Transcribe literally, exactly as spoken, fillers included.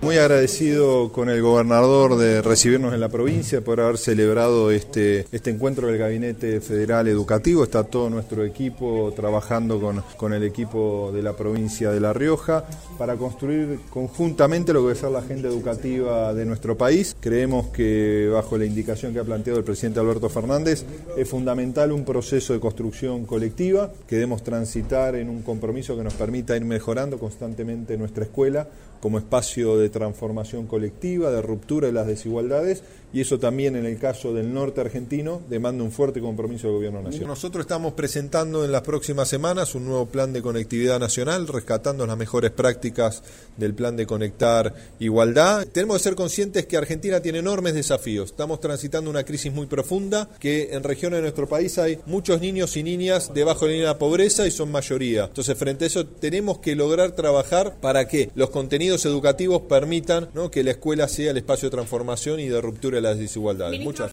Muy agradecido con el gobernador de recibirnos en la provincia, por haber celebrado este, este encuentro del Gabinete Federal Educativo. Está todo nuestro equipo trabajando con, con el equipo de la provincia de La Rioja para construir conjuntamente lo que va a ser la agenda educativa de nuestro país. Creemos que bajo la indicación que ha planteado el presidente Alberto Fernández es fundamental un proceso de construcción colectiva, que debemos transitar en un compromiso que nos permita ir mejorando constantemente nuestra escuela como espacio de transformación colectiva, de ruptura de las desigualdades, y eso también en el caso del norte argentino demanda un fuerte compromiso del gobierno nacional. Nosotros estamos presentando en las próximas semanas un nuevo plan de conectividad nacional, rescatando las mejores prácticas del plan de Conectar Igualdad. Tenemos que ser conscientes que Argentina tiene enormes desafíos. Estamos transitando una crisis muy profunda, que en regiones de nuestro país hay muchos niños y niñas debajo de la línea de la pobreza y son mayoría. Entonces, frente a eso tenemos que lograr trabajar para que los contenidos educativos permitan, ¿no?, que la escuela sea el espacio de transformación y de ruptura de las desigualdades. Muchas